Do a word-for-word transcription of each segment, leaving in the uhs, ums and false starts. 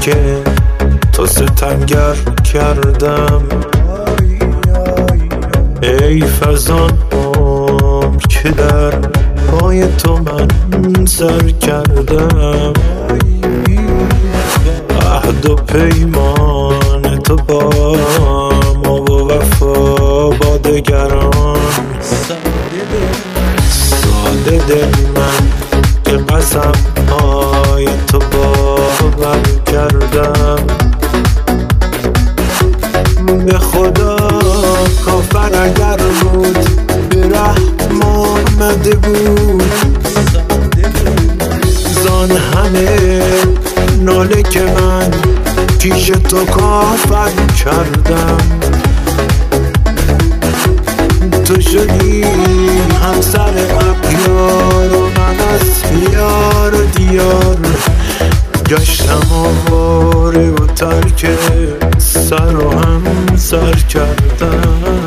که تو ستمگر کردم. ای فزان عمر که در پای تو من سر کردم. عهد و پیمان تو با ما و وفا با دگران. ساده دل من که قسم های تو باور کردم. به خدا کافر اگر بود به رحم آمده بود. زان همه ناله که من پیش تو کافر کردم. تو شدی همسر اغیار و من از یار و دیار گشتم آواره و ترک سر و هم سر کردم.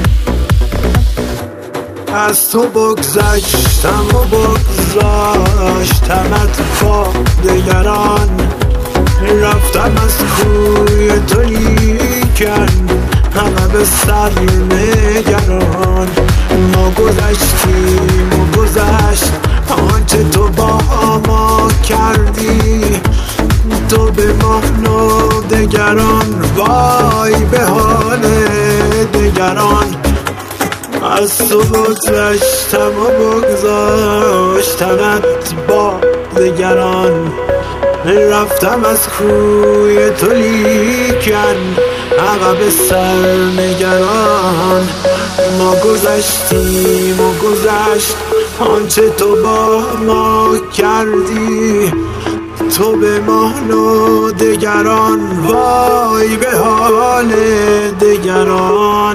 از تو بگذشتم و بگذاشتمت با دگران. رفتم از کوی تو لیکن همه به سر نگران. ما گذشتیم و گذشت آنچه تو با ما کردی. تو به ما و دگران وای به حال دگران. از تو بگذشتم و بگذاشتمت با دگران. رفتم از کوی تو لیکن عقب سر نگران. ما گذشتیم و گذشت آنچه تو با ما کردی. تو به ما و دگران وای به حال دگران.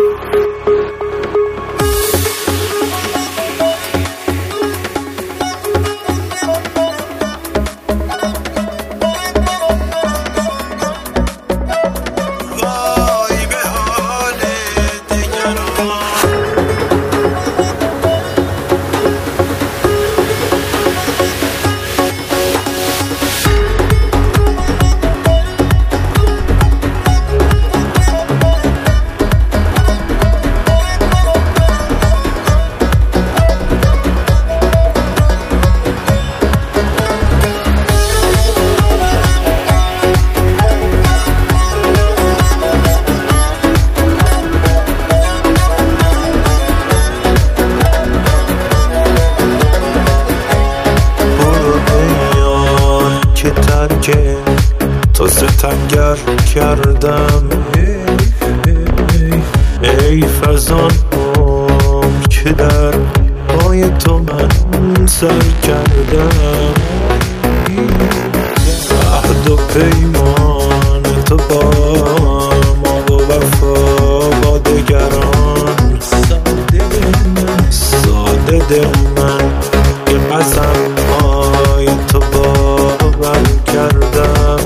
که تو ستمگر کردم. ای فزان عمر که در پای تو من سر کردم. عهد و پیمان تو با ما و وفا با دگران. ساده دل من که قسم های تو باور کردم.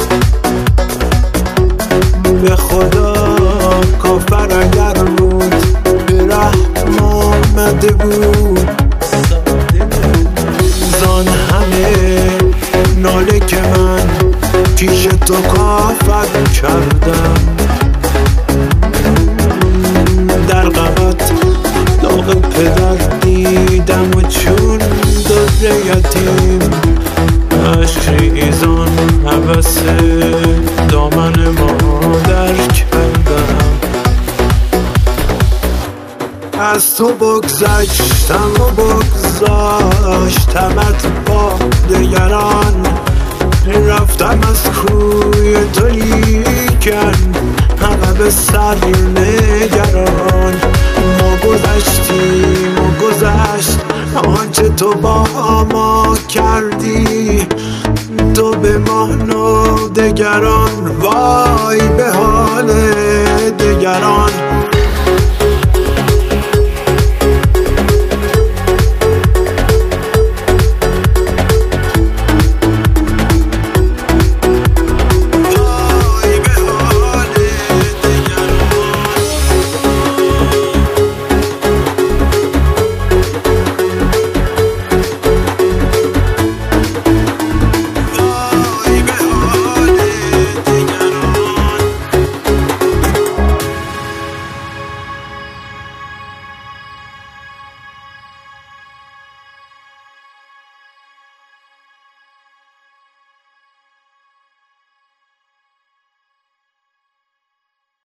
به خدا کافر اگر بود به رحم آمده بود. زان همه ناله که من پیش تو کافر کردم. در غمت داغ پدر دیدم و چون در یتیم عشق ریزان هوس دامن مادر کردم. از تو بگذشتم و بگذاشتمت با دگران. رفتم از کوی تو لیکن همه به سر نگران. ما گذشتیم و گذشت آنچه تو با ما کردی. تو به ما و دگران وای به حال دگران.